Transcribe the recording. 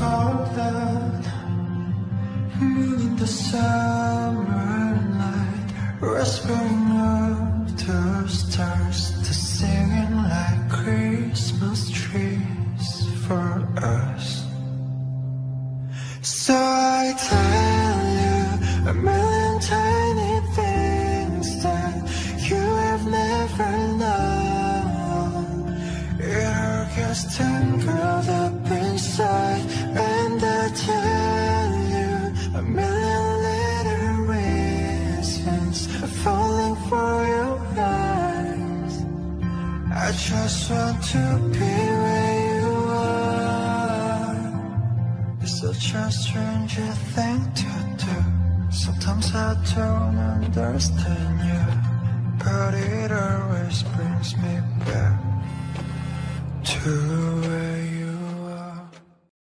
golden moon in the summer night, whispering of the stars to singing like Christmas trees for us. So I tell you a million tiny things that you have never known. It all gets tangled up inside, and I tell you a million little reasons falling for your eyes. I just want to be where you are. It's such a strange thing to do. Sometimes I don't understand you, but it always brings me back to